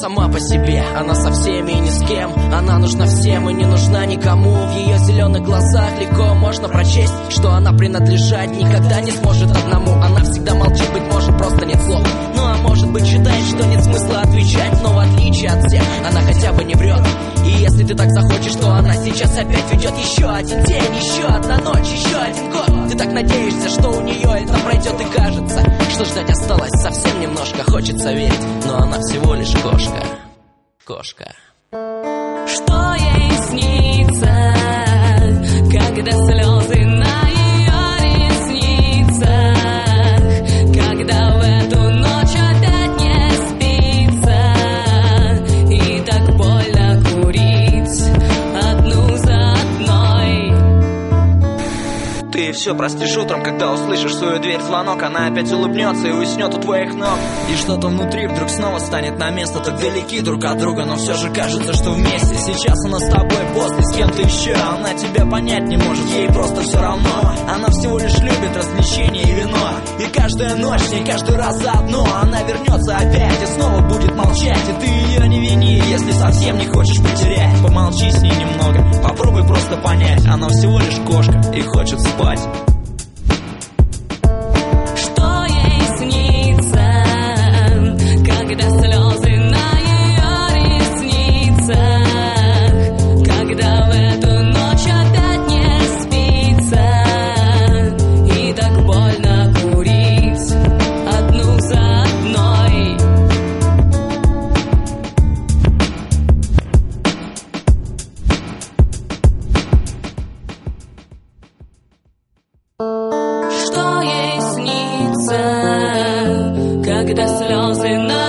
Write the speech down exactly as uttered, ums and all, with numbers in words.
сама по себе, она со всеми и ни с кем. Она нужна всем и не нужна никому. В ее зеленых глазах легко можно прочесть, что она принадлежать никогда не сможет одному. Она всегда молчит, быть может, просто нет слов. Ну а может быть, считает, что нет смысла отвечать. Но в отличие от всех, она хотя бы не врет. И если ты так захочешь, то она сейчас опять ведет еще один день, еще одна ночь, еще один год. Ты так надеешься, что у нее это пройдет, и кажется, что ждать осталось совсем немножко. Хочется верить, но она всего лишь кошка. Кошка. Что ей снится, когда слезы на ее ресницах, когда в эту ночь опять не спится, и так больно курить одну за одной. Ты все простишь утром, когда услышишь в свою дверь звонок. Она опять улыбнется и уснет у твоих ног. И что-то внутри вдруг снова станет на место. Так далеки друг от друга, но все же кажется, что вместе. Сейчас она с тобой, после с кем-то еще. Она тебя понять не может, ей просто все равно. Она всего лишь любит развлечения и вино. И каждая ночь, с ней каждый раз заодно. Она вернется опять и снова будет молчать. И ты ее не вини, если совсем не хочешь потерять. Помолчи с ней немного, попробуй просто понять. Она всего лишь кошка и хочет спать. Что ей снится, когда слезы на ее ресницах, когда в эту ночь опять не спится, и так больно курить одну за одной. Что ей снится, когда слезы на